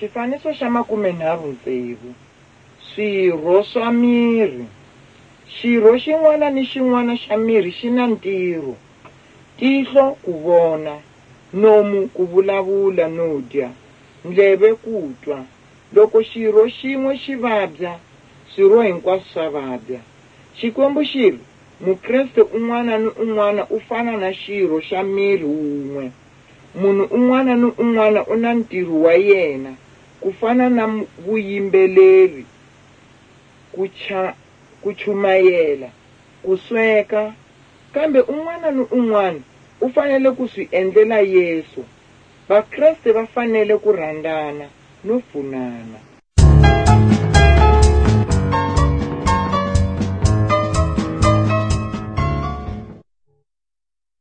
Xifaniso xa 36. Swirho swa miri. Xirho xin'wana ni xin'wana xa miri xi na ntirho. Tihlo ku vona, nomu ku vulavula no dya, ndleve ku twa. Loko xirho xin'we xi vabya, swirho hinkwaswo swa vabya. Xikwembu xi ri Mukreste un'wana ni un'wana u fana na xirho xa miri wun'we. Munhu un'wana ni un'wana u na ntirho wa yena, ku fana na vuyimbeleri, ku chumayela, ku sweka, kambe un'wana ni un'wana u fanele ku swi endlela Yesu. Vakreste va fanele ku rhandzana no pfunana.